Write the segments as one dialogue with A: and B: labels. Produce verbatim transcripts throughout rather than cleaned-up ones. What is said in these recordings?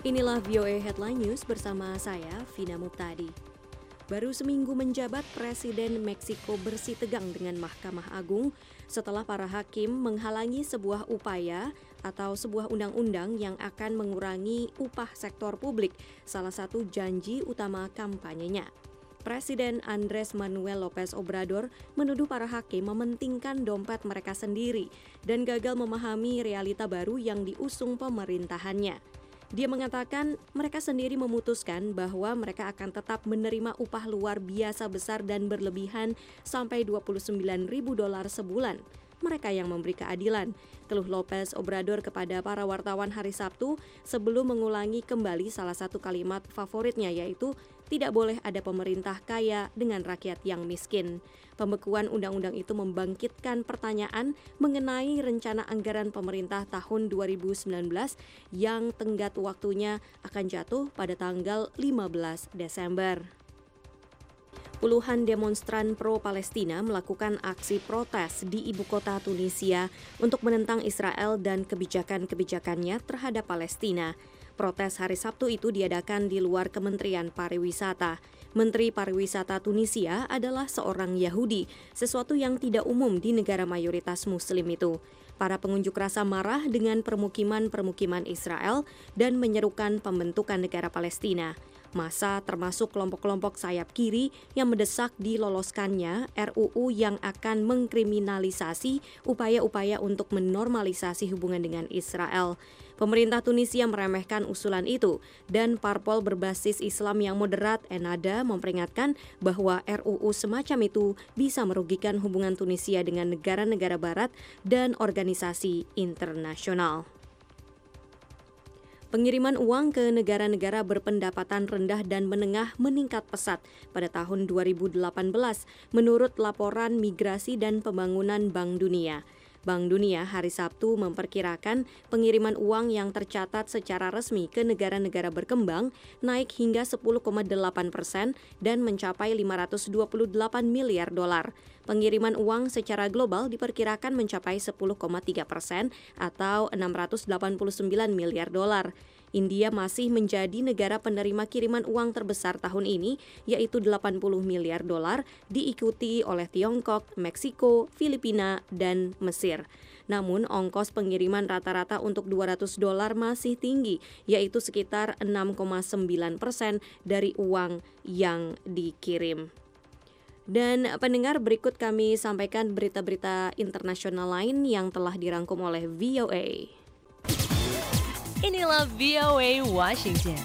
A: Inilah V O A Headline News bersama saya, Vina Muptadi. Baru seminggu menjabat, Presiden Meksiko bersih tegang dengan Mahkamah Agung setelah para hakim menghalangi sebuah upaya atau sebuah undang-undang yang akan mengurangi upah sektor publik, salah satu janji utama kampanyenya. Presiden Andrés Manuel López Obrador menuduh para hakim mementingkan dompet mereka sendiri dan gagal memahami realita baru yang diusung pemerintahannya. Dia mengatakan mereka sendiri memutuskan bahwa mereka akan tetap menerima upah luar biasa besar dan berlebihan sampai dua puluh sembilan ribu dolar sebulan. Mereka yang memberi keadilan, keluh López Obrador kepada para wartawan hari Sabtu sebelum mengulangi kembali salah satu kalimat favoritnya, yaitu tidak boleh ada pemerintah kaya dengan rakyat yang miskin. Pembekuan undang-undang itu membangkitkan pertanyaan mengenai rencana anggaran pemerintah tahun dua ribu sembilan belas yang tenggat waktunya akan jatuh pada tanggal lima belas Desember. Puluhan demonstran pro-Palestina melakukan aksi protes di ibu kota Tunisia untuk menentang Israel dan kebijakan-kebijakannya terhadap Palestina. Protes hari Sabtu itu diadakan di luar Kementerian Pariwisata. Menteri Pariwisata Tunisia adalah seorang Yahudi, sesuatu yang tidak umum di negara mayoritas Muslim itu. Para pengunjuk rasa marah dengan permukiman-permukiman Israel dan menyerukan pembentukan negara Palestina. Massa termasuk kelompok-kelompok sayap kiri yang mendesak diloloskannya R U U yang akan mengkriminalisasi upaya-upaya untuk menormalisasi hubungan dengan Israel. Pemerintah Tunisia meremehkan usulan itu dan parpol berbasis Islam yang moderat Ennahda memperingatkan bahwa R U U semacam itu bisa merugikan hubungan Tunisia dengan negara-negara barat dan organisasi internasional. Pengiriman uang ke negara-negara berpendapatan rendah dan menengah meningkat pesat pada tahun dua ribu delapan belas menurut laporan Migrasi dan Pembangunan Bank Dunia. Bank Dunia hari Sabtu memperkirakan pengiriman uang yang tercatat secara resmi ke negara-negara berkembang naik hingga sepuluh koma delapan persen dan mencapai lima ratus dua puluh delapan miliar dolar. Pengiriman uang secara global diperkirakan mencapai sepuluh koma tiga persen atau enam ratus delapan puluh sembilan miliar dolar. India masih menjadi negara penerima kiriman uang terbesar tahun ini, yaitu delapan puluh miliar dolar, diikuti oleh Tiongkok, Meksiko, Filipina, dan Mesir. Namun, ongkos pengiriman rata-rata untuk dua ratus dolar masih tinggi, yaitu sekitar enam koma sembilan persen dari uang yang dikirim. Dan pendengar, berikut kami sampaikan berita-berita internasional lain yang telah dirangkum oleh V O A.
B: Inilah V O A Washington.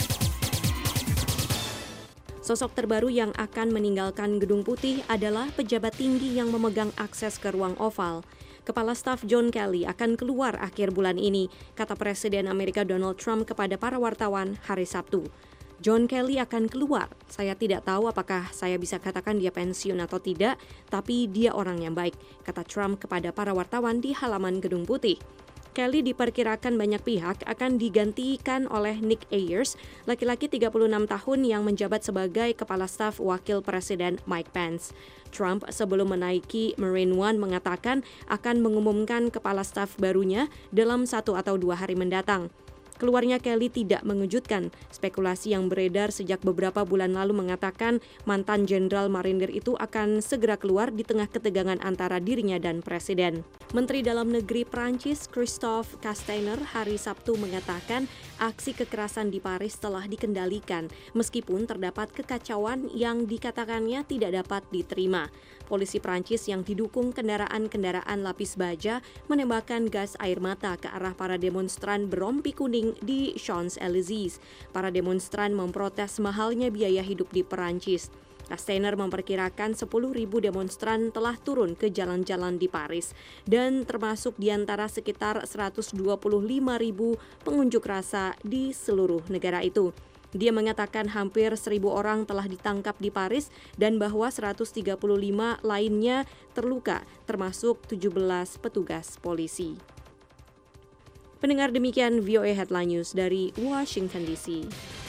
A: Sosok terbaru yang akan meninggalkan Gedung Putih adalah pejabat tinggi yang memegang akses ke ruang oval. Kepala Staf John Kelly akan keluar akhir bulan ini, kata Presiden Amerika Donald Trump kepada para wartawan hari Sabtu. John Kelly akan keluar. Saya tidak tahu apakah saya bisa katakan dia pensiun atau tidak, tapi dia orang yang baik, kata Trump kepada para wartawan di halaman Gedung Putih. Kelly diperkirakan banyak pihak akan digantikan oleh Nick Ayers, laki-laki tiga puluh enam tahun yang menjabat sebagai Kepala Staf Wakil Presiden Mike Pence. Trump sebelum menaiki Marine One mengatakan akan mengumumkan Kepala Staf barunya dalam satu atau dua hari mendatang. Keluarnya Kelly tidak mengejutkan. Spekulasi yang beredar sejak beberapa bulan lalu mengatakan mantan Jenderal Marinir itu akan segera keluar di tengah ketegangan antara dirinya dan Presiden. Menteri Dalam Negeri Prancis Christophe Castaner hari Sabtu mengatakan aksi kekerasan di Paris telah dikendalikan meskipun terdapat kekacauan yang dikatakannya tidak dapat diterima. Polisi Prancis yang didukung kendaraan-kendaraan lapis baja menembakkan gas air mata ke arah para demonstran berompi kuning di Champs-Élysées. Para demonstran memprotes mahalnya biaya hidup di Perancis. Castaner memperkirakan sepuluh ribu demonstran telah turun ke jalan-jalan di Paris dan termasuk di antara sekitar seratus dua puluh lima ribu pengunjuk rasa di seluruh negara itu. Dia mengatakan hampir seribu orang telah ditangkap di Paris dan bahwa seratus tiga puluh lima lainnya terluka, termasuk tujuh belas petugas polisi. Pendengar, demikian V O A Headline News dari Washington D C.